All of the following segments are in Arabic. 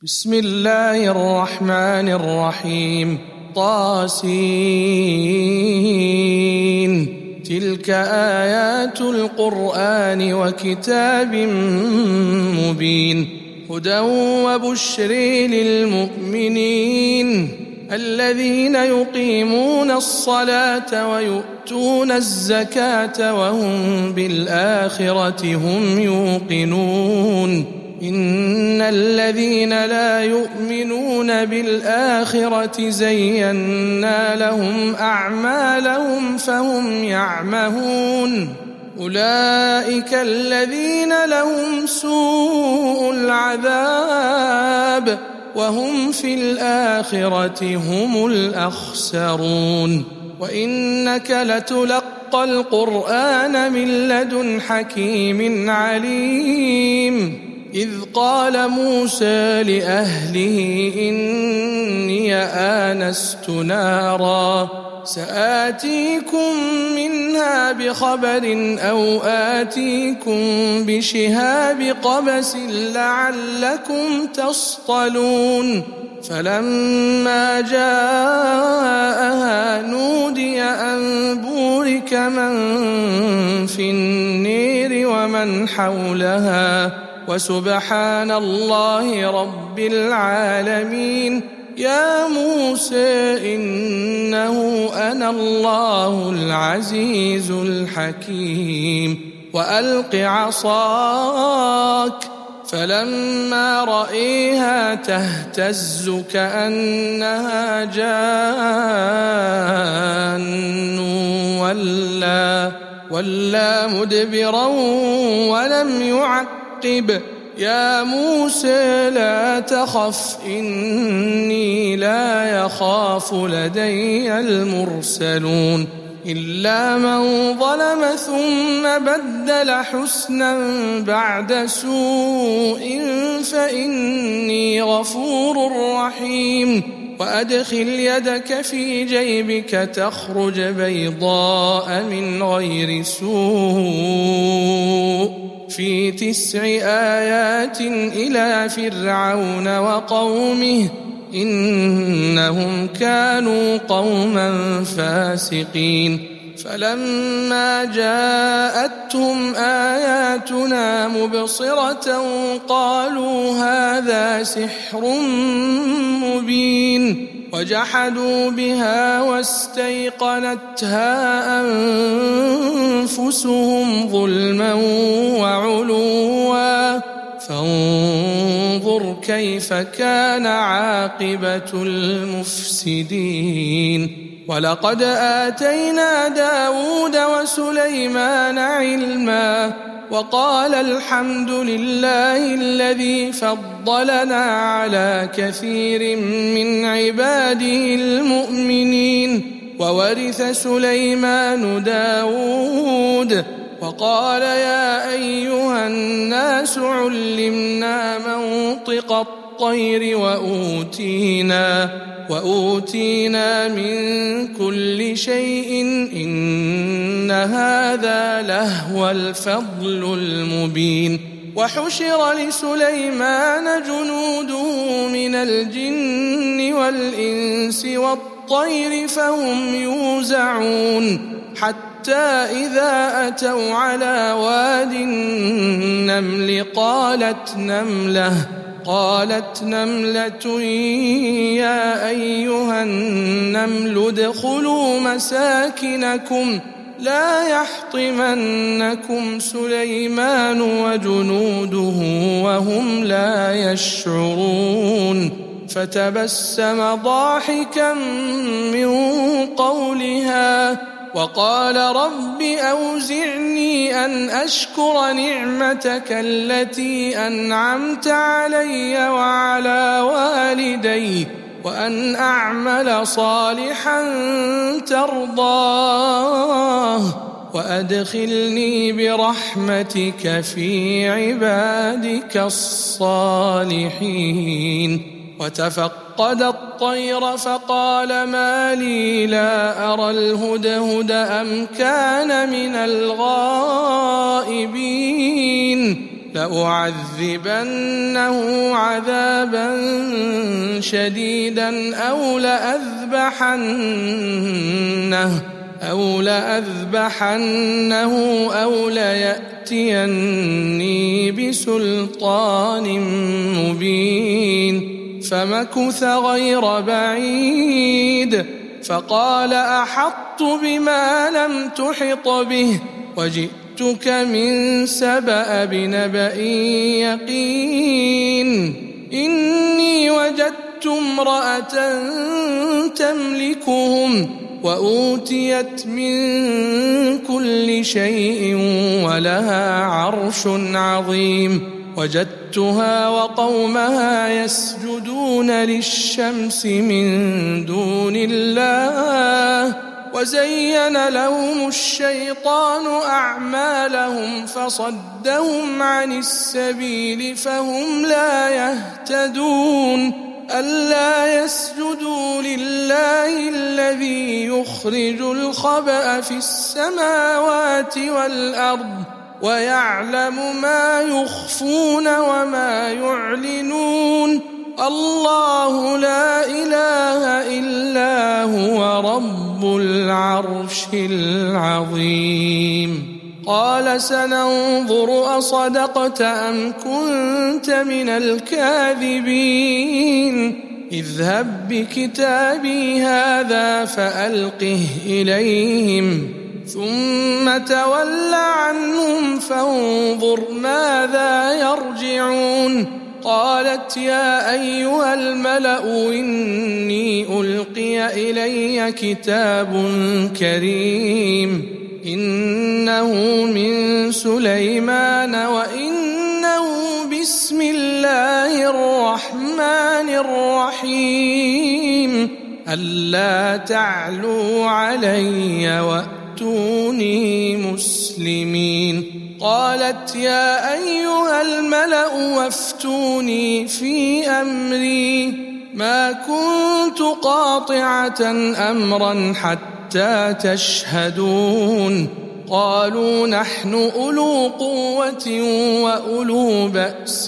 بسم الله الرحمن الرحيم طاسين تلك آيات القرآن وكتاب مبين هدى وبشر للمؤمنين الذين يقيمون الصلاة ويؤتون الزكاة وهم بالآخرة هم يوقنون إن الذين لا يؤمنون بالآخرة زينا لهم أعمالهم فهم يعمهون أولئك الذين لهم سوء العذاب وهم في الآخرة هم الأخسرون وإنك لتلقى القرآن من لدن حكيم عليم إذ قال موسى لأهله إني آنست نارا سآتيكم منها بخبر أو آتيكم بشهاب قبس لعلكم تصطلون فلما جاءها نودي أن بورك من في النير ومن حولها وسبحان الله رب العالمين يا موسى إنه أنا الله العزيز الحكيم وألق عصاك فلما رأيها تهتز كأنها جان ولا مدبرا ولم يعقب يا موسى لا تخف إني لا يخاف لدي المرسلون إلا من ظلم ثم بدل حسنا بعد سوء فإني غفور رحيم وأدخل يدك في جيبك تخرج بيضاء من غير سوء في 9 آيات إلى فرعون وقومه إنهم كانوا قوما فاسقين فلما جاءتهم آياتنا مبصرة قالوا هذا سحر مبين وجحدوا بها واستيقنتها أنفسهم ظلما وعلوا فانظر كيف كان عاقبة المفسدين ولقد آتينا داود وسليمان علما وقال الحمد لله الذي فضلنا على كثير من عباده المؤمنين وورث سليمان داود وقال يا أيها الناس علمنا منطق الطير وأوتينا من كل شيء إن هذا لهو الفضل المبين وحشر لسليمان جنوده من الجن والإنس والطير فهم يوزعون حتى إذا أتوا على واد النمل قالت نملة يا أيها النمل ادخلوا مساكنكم لا يحطمنكم سليمان وجنوده وهم لا يشعرون فتبسم ضاحكا من قولها وقال رب أوزعني أن أشكر نعمتك التي أنعمت علي وعلى والدي وأن أعمل صالحا ترضاه وأدخلني برحمتك في عبادك الصالحين وتفقد الطير فقال ما لي لا أرى الهدهد أم كان من الغائبين لأعذبنه عذابا شديدا أو لأذبحنه أو ليأتيني بسلطان مبين. فمكث غير بعيد فقال أحطت بما لم تحط به وجئتك من سبأ بنبأ يقين. إني وجدت امرأة تملكهم وأوتيت من كل شيء ولها عرش عظيم. وجدتها وقومها يسجدون للشمس من دون الله وزين لهم الشيطان أعمالهم فصدهم عن السبيل فهم لا يهتدون. ألا يسجدوا لله الذي يخرج الخبأ في السماوات والأرض ويعلم ما يخفون وما يعلنون. الله لا إله إلا هو رب العرش العظيم. قال سننظر أصدقت أم كنت من الكاذبين. اذهب بكتابي هذا فألقه إليهم ثم تول عنهم فانظر ماذا يرجعون. قالت يا أيها الملأ إني ألقي إلي كتاب كريم إنه من سليمان وإنه بسم الله الرحمن الرحيم ألا تعلوا علي وأتوني مسلمين. قالت يا أيها الملأ وافتوني في أمري ما كنت قاطعة أمرا حتى تشهدون. قالوا نحن أولو قوة وأولو بأس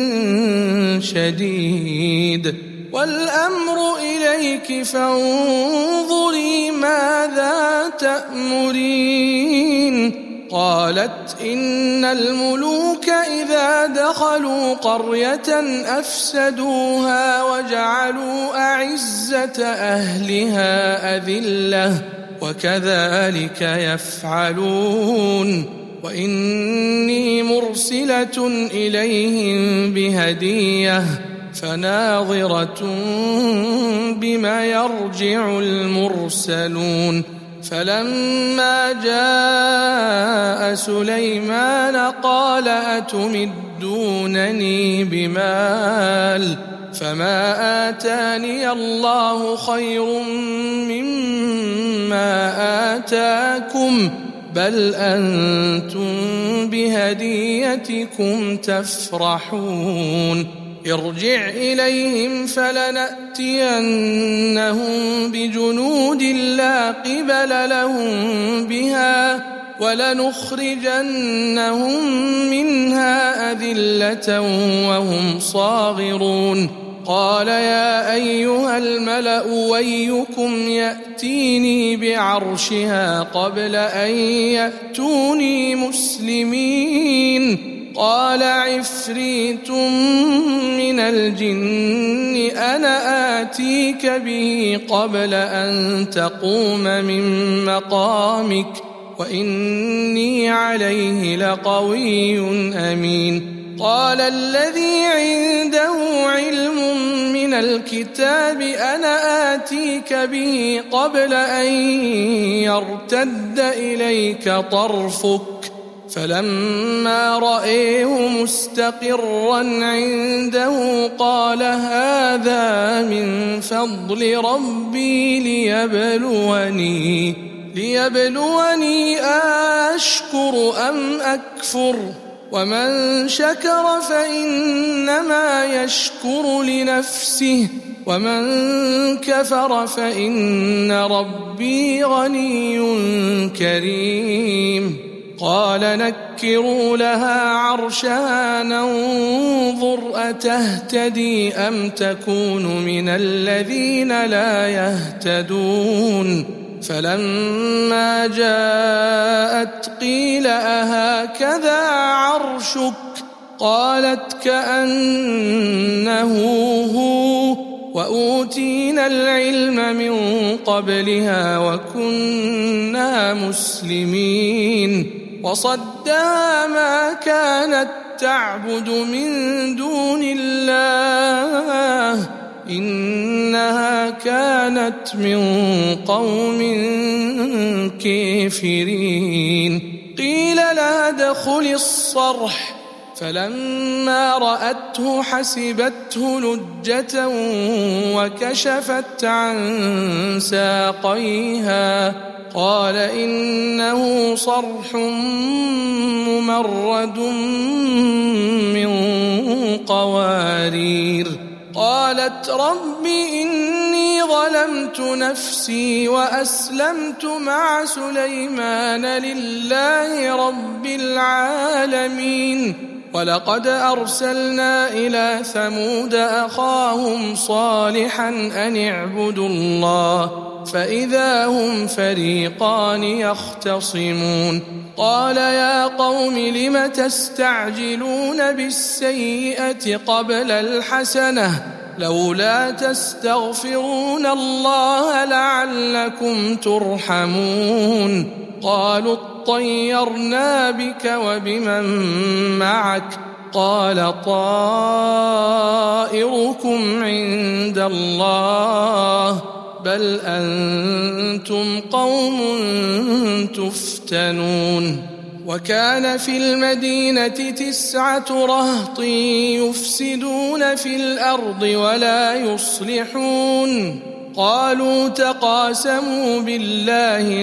شديد والأمر إليك فانظري ماذا تأمرين. قالت إن الملوك إذا دخلوا قرية أفسدوها وجعلوا أعزة أهلها أذلة وكذلك يفعلون. وإني مرسلة إليهم بهدية فناظرة بما يرجع المرسلون. فلما جاء سليمان قال أتمدونني بمال فما آتاني الله خير مما آتاكم بل أنتم بهديتكم تفرحون. ارجع إليهم فلنأتينهم بجنود لا قبل لهم بها ولنخرجنهم منها أذلة وهم صاغرون. قال يا أيها الملأ ويكم يأتيني بعرشها قبل أن يأتوني مسلمين. قال عفريت من الجن أنا آتيك به قبل أن تقوم من مقامك وإني عليه لقوي أمين. قال الذي عنده علم من الكتاب أنا آتيك به قبل أن يرتد إليك طرفك فلما رأيه مستقرا عنده قال هذا من فضل ربي ليبلوني أشكر أم أكفر ومن شكر فإنما يشكر لنفسه ومن كفر فإن ربي غني كريم. قال نكروا لها عرشها ننظر أتهتدي أم تكون من الذين لا يهتدون فلما جاءت قيل أهكذا عرشك قالت كأنه هو وأوتينا العلم من قبلها وكنا مسلمين وصدها ما كانت تعبد من دون الله إنها كانت من قوم كافرين قيل لا ادخل الصرح فلما رأته حسبته لجة وكشفت عن ساقيها قال إنه صرح ممرد من قوارير قالت رب إني ظلمت نفسي وأسلمت مع سليمان لله رب العالمين ولقد أرسلنا إلى ثمود أخاهم صالحا أن اعبدوا الله فإذا هم فريقان يختصمون قال يا قوم لم تستعجلون بالسيئة قبل الحسنة لولا تستغفرون الله لعلكم ترحمون قالوا اطيرنا بك وبمن معك قال طائركم عند الله بل أنتم قوم تفتنون وكان في المدينة 9 رهط يفسدون في الأرض ولا يصلحون قالوا تقاسموا بالله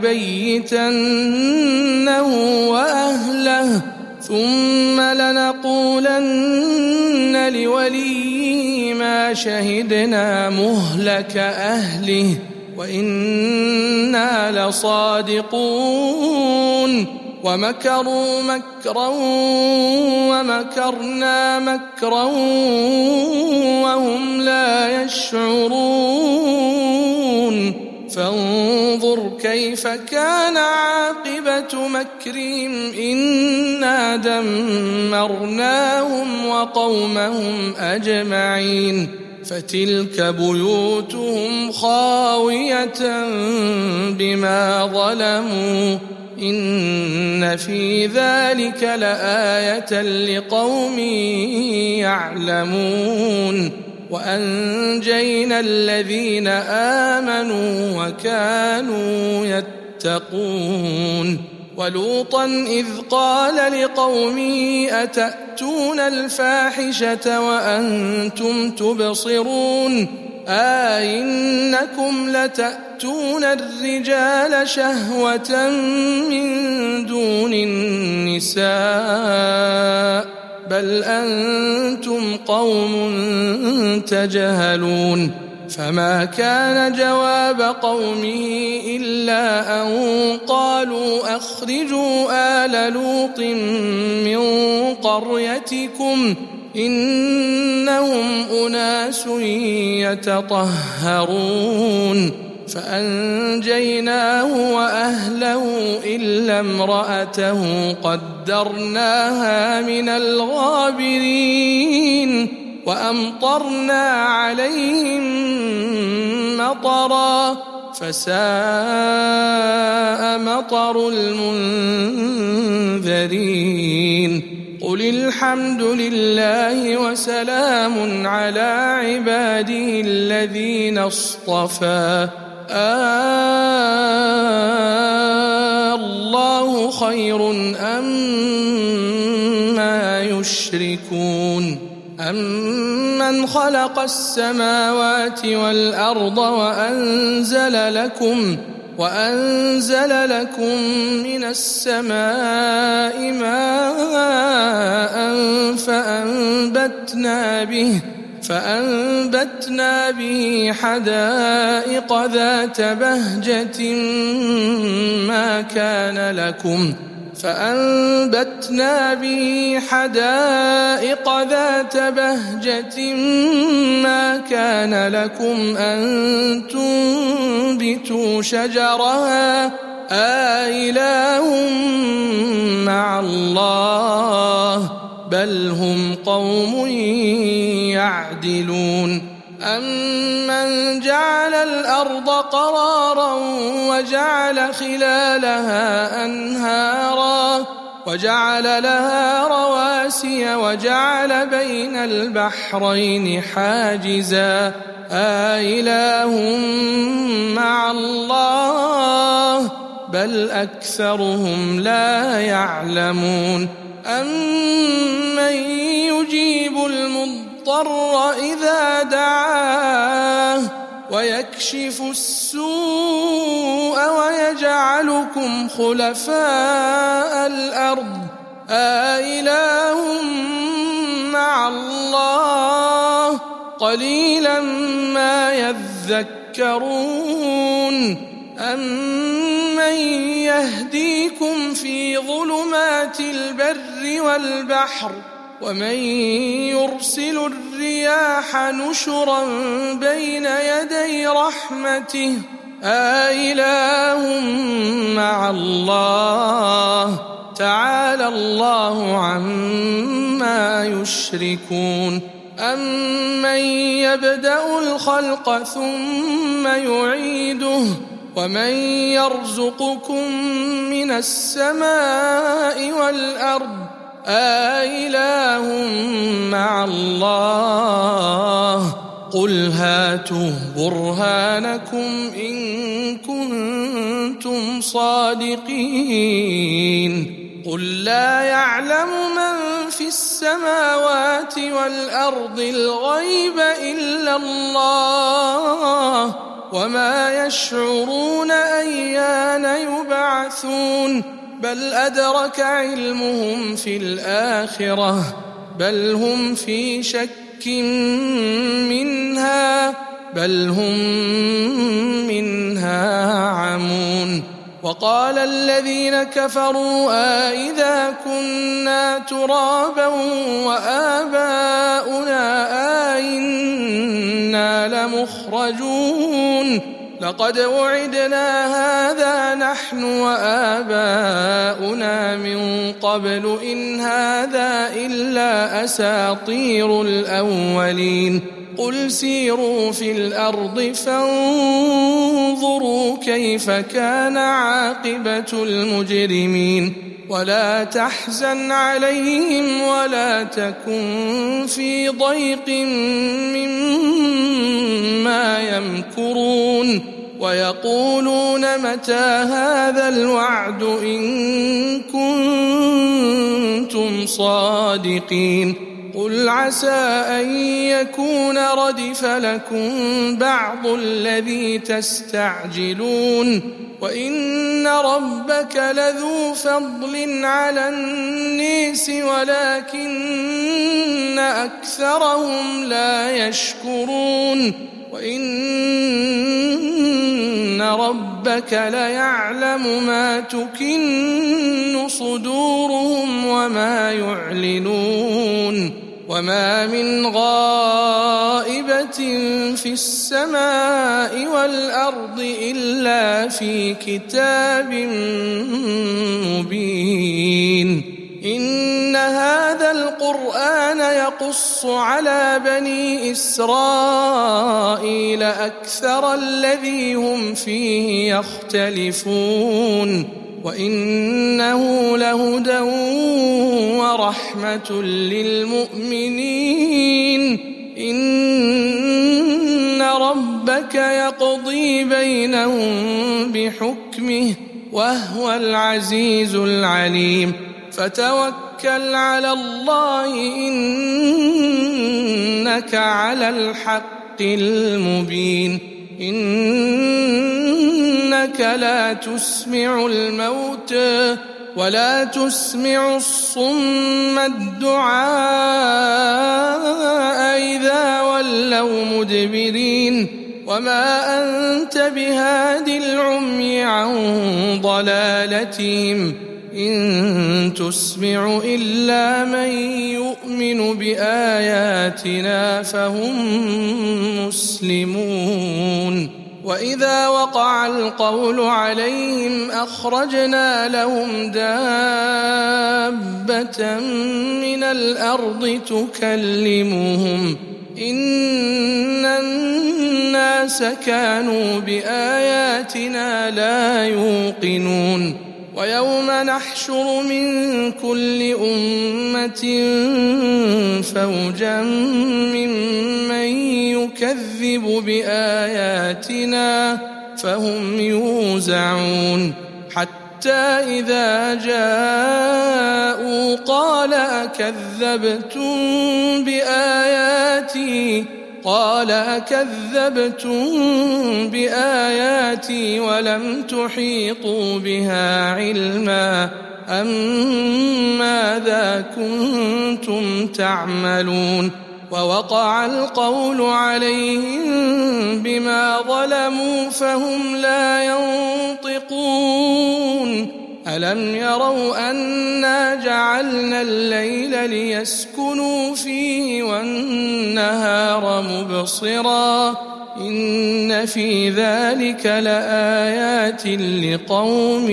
لنبيتنه وأهله ثم لنقولن لوليه ما شهدنا مهلك أهله وإنا لصادقون ومكروا مكرا ومكرنا مكرا وهم لا يشعرون فانظر كيف كان عاقبة مكرهم إنا دمرناهم وقومهم أجمعين فتلك بيوتهم خاوية بما ظلموا إن في ذلك لآية لقوم يعلمون وأنجينا الذين آمنوا وكانوا يتقون ولوطا إذ قال لقومه أتأتون الفاحشة وأنتم تبصرون إنكم لتأتون الرجال شهوة من دون النساء بل أنتم قوم تجهلون فما كان جواب قومه إلا أن قالوا أخرجوا آل لوط من قريتكم إنهم أناس يتطهرون فأنجيناه وأهله إلا امرأته قدرناها من الغابرين وأمطرنا عليهم مطرا فساء مطر المنذرين قل الحمد لله وسلام على عباده الذين اصطفى الله خير أما يشركون أمن خلق السماوات والأرض وأنزل لكم من السماء ماء فأنبتنا به حدائق ذات بهجة فأنبتنا به حدائق ذات بهجة ما كان لكم أن تنبتوا شجرها أإله مع الله بل هم قوم يعدلون أمن جعل الأرض قرارا وجعل خلالها أنهارا وجعل لها رواسي وجعل بين البحرين حاجزا أإله مع الله بل أكثرهم لا يعلمون أمن يجيب المضطر إذا دعاه ويكشف السوء ويجعلكم خلفاء الأرض أإله مع الله قليلا ما يذكرون أمن يهديكم في ظلمات البر والبحر ومن يرسل الرياح نشرا بين يدي رحمته أإله مع الله تعالى الله عما يشركون أمن يبدأ الخلق ثم يعيده ومن يرزقكم من السماء والأرض أإله مع الله قل هاتوا برهانكم إن كنتم صادقين قل لا يعلم من في السماوات والأرض الغيب إلا الله وما يشعرون أيان يبعثون بل أدرك علمهم في الآخرة بل هم في شك منها بل هم منها عمون وقال الذين كفروا أإذا كنا ترابا وآباؤنا أئنا لمخرجون لقد وعدنا هذا نحن وآباؤنا من قبل إن هذا إلا أساطير الأولين قل سيروا في الأرض فانظروا كيف كان عاقبة المجرمين ولا تحزن عليهم ولا تكن في ضيق مما يمكرون ويقولون متى هذا الوعد إن كنتم صادقين قل عسى أن يكون ردف لكم بعض الذي تستعجلون وإن ربك لذو فضل على الناس ولكن أكثرهم لا يشكرون وإن ربك ليعلم ما تكن صدورهم وما يعلنون وما من غائبة في السماء والأرض إلا في كتاب مبين إن هذا القرآن يقص على بني إسرائيل أكثر الذي هم فيه يختلفون وإنه لهدى ورحمة للمؤمنين إن ربك يقضي بينهم بحكمه وهو العزيز العليم فتوكل على الله إنك على الحق المبين إنك لا تسمع الموتى ولا تسمع الصم الدعاء إذا ولوا مدبرين وما أنت بهاد العمي عن ضلالتهم إن تسمع إلا من يؤمن بآياتنا فهم مسلمون وإذا وقع القول عليهم أخرجنا لهم دابة من الأرض تكلمهم إن الناس كانوا بآياتنا لا يوقنون ويوم نحشر من كل أمة فوجا ممن يكذب بآياتنا فهم يوزعون حتى إذا جاءوا قال أكذبتم بآياتي ولم تحيطوا بها علما أم ماذا كنتم تعملون ووقع القول عليهم بما ظلموا فهم لا ينطقون ألم يروا أنا جعلنا الليل ليسكنوا فيه والنهار مبصرا إن في ذلك لآيات لقوم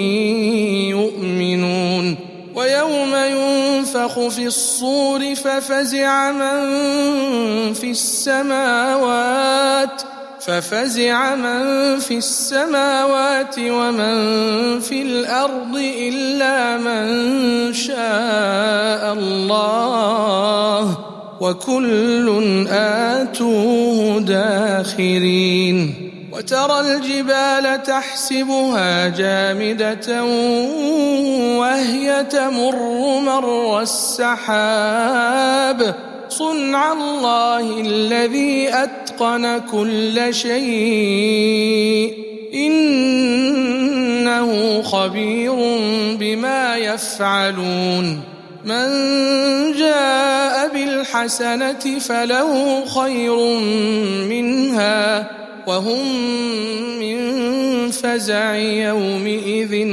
يؤمنون ويوم ينفخ في الصور ففزع من في السماوات ومن في الأرض إلا من شاء الله وكل آتوه داخرين وترى الجبال تحسبها جامدة وهي تمر مر السحاب صنع الله الذي أتقن كل شيء إنه خبير بما يفعلون من جاء بالحسنة فله خير منها وهم من فزع يومئذ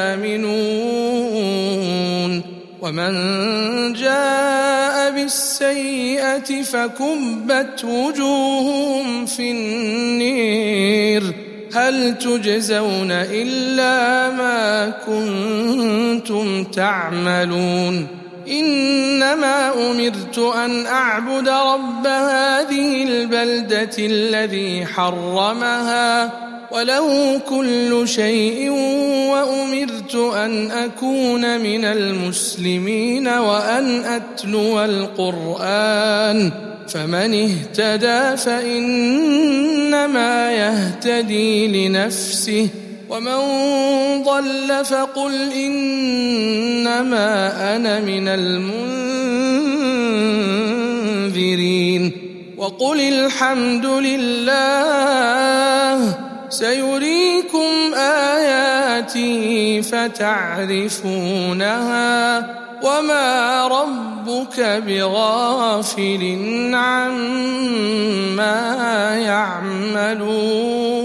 آمنون ومن جاء بالسيئة فكبت وجوههم في النير هل تجزون إلا ما كنتم تعملون إنما أمرت أن أعبد رب هذه البلدة الذي حرمها وله كل شيء وأمرت أن أكون من المسلمين وأن أتلو القرآن فمن اهتدى فإنما يهتدي لنفسه ومن ضل فقل إنما أنا من المنذرين وقل الحمد لله سيريكم آياته فتعرفونها وما ربك بغافل عما يعملون